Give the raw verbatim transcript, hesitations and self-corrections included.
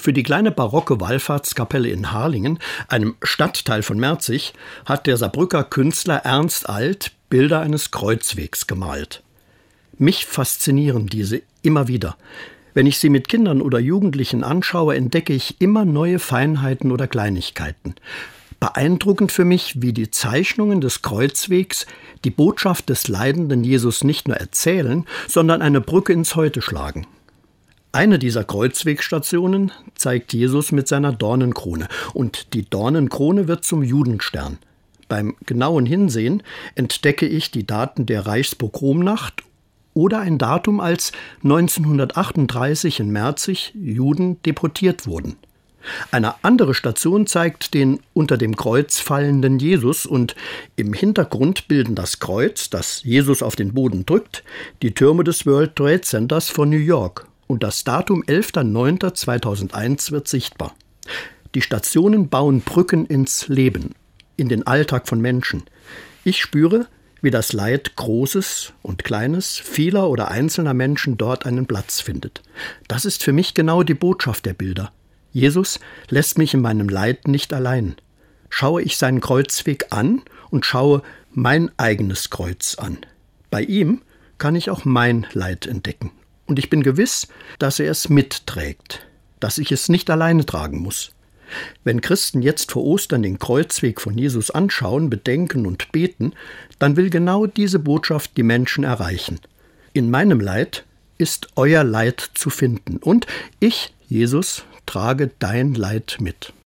Für die kleine barocke Wallfahrtskapelle in Harlingen, einem Stadtteil von Merzig, hat der Saarbrücker Künstler Ernst Alt Bilder eines Kreuzwegs gemalt. Mich faszinieren diese immer wieder. Wenn ich sie mit Kindern oder Jugendlichen anschaue, entdecke ich immer neue Feinheiten oder Kleinigkeiten. Beeindruckend für mich, wie die Zeichnungen des Kreuzwegs die Botschaft des leidenden Jesus nicht nur erzählen, sondern eine Brücke ins Heute schlagen. Eine dieser Kreuzwegstationen zeigt Jesus mit seiner Dornenkrone, und die Dornenkrone wird zum Judenstern. Beim genauen Hinsehen entdecke ich die Daten der Reichspogromnacht oder ein Datum, als neunzehnhundertachtunddreißig in Merzig Juden deportiert wurden. Eine andere Station zeigt den unter dem Kreuz fallenden Jesus, und im Hintergrund bilden das Kreuz, das Jesus auf den Boden drückt, die Türme des World Trade Centers von New York, und das Datum elfter neunter zweitausendeins wird sichtbar. Die Stationen bauen Brücken ins Leben, in den Alltag von Menschen. Ich spüre, wie das Leid Großes und Kleines, vieler oder einzelner Menschen dort einen Platz findet. Das ist für mich genau die Botschaft der Bilder. Jesus lässt mich in meinem Leid nicht allein. Schaue ich seinen Kreuzweg an und schaue mein eigenes Kreuz an. Bei ihm kann ich auch mein Leid entdecken. Und ich bin gewiss, dass er es mitträgt, dass ich es nicht alleine tragen muss. Wenn Christen jetzt vor Ostern den Kreuzweg von Jesus anschauen, bedenken und beten, dann will genau diese Botschaft die Menschen erreichen. In meinem Leid ist euer Leid zu finden, und ich, Jesus, trage dein Leid mit.